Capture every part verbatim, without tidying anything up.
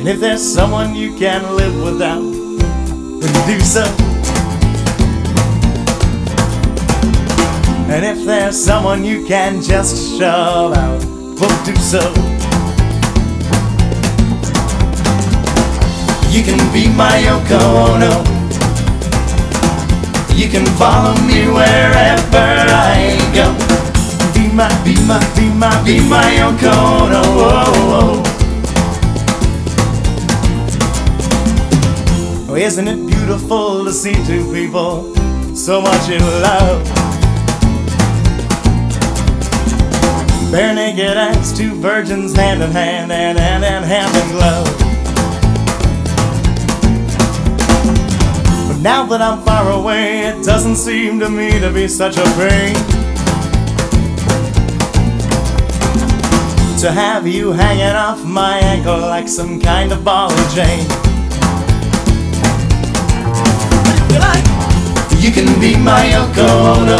And if there's someone you can't live without, then do so. And if there's someone you can just shove out, well, do so. You can be my Yoko Ono. You can follow me wherever I go. Be my, be my, be my, be my Yoko Ono. Oh, oh. Oh, isn't it beautiful to see two people so much in love? Bare naked as two virgins, hand in hand, and hand in hand in glove. But now that I'm far away, it doesn't seem to me to be such a pain to have you hanging off my ankle like some kind of ball and chain. You can be my Yoko Ono.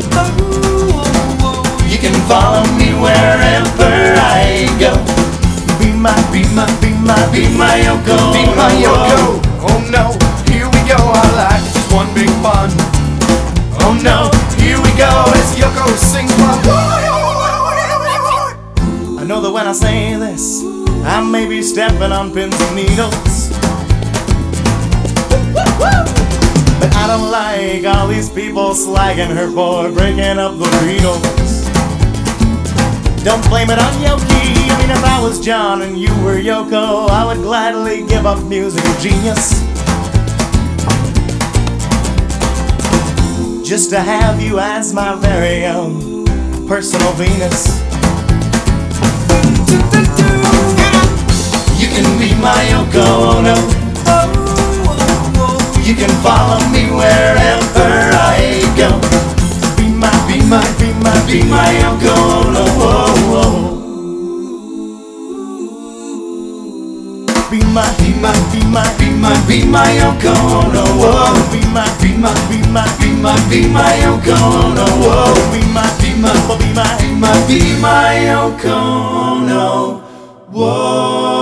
You can follow me wherever I go. Be my, be my, be my, be my Yoko. Be my Yoko. Oh no, here we go. Our life is just one big fun. Oh no, here we go as Yoko sings my. I know that when I say this, I may be stepping on pins and needles, but I don't like all these people slagging her for breaking up the Beatles. Don't blame it on Yoki. I mean, if I was John and you were Yoko, I would gladly give up musical genius just to have you as my very own personal Venus. You can be my Yoko Ono. You can follow me wherever I go. Be my, be my, be my, be my Yoko Ono. Oh, oh. Be my, be my, be my, be my, be my Yoko Ono. Oh, be my, be my, be my, be my, be my Yoko Ono. Oh, be my, be my, be my, be my, be my Yoko Ono. Whoa.